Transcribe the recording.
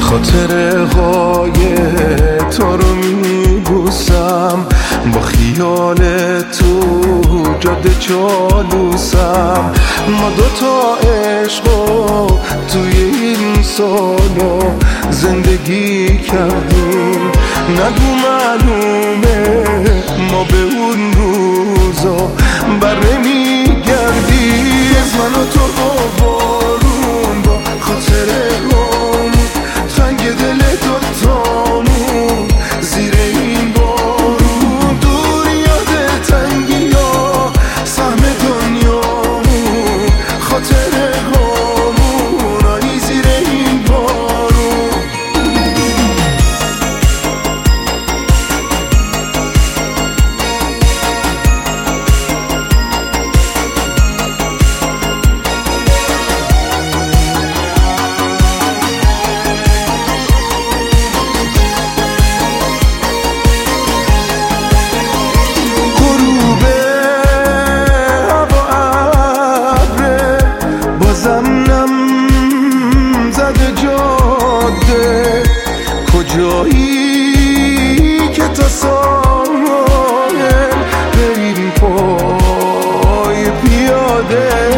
خاطره های تو رو میبوسم، با خیال تو جاده چالوسم. ما دوتا عشقو توی این سالا زندگی کردیم، نگو معلومه ما به اون روزا بر نمیگردیم. از من و تو بارون با خاطره هامون، تنگ دل دوتامون زیر این بارون، دور یاد تنگی ها سهم دنیامون، خاطره هامون آی زیر این بارون. کجایی که تا ساحل بریم پای پیاده،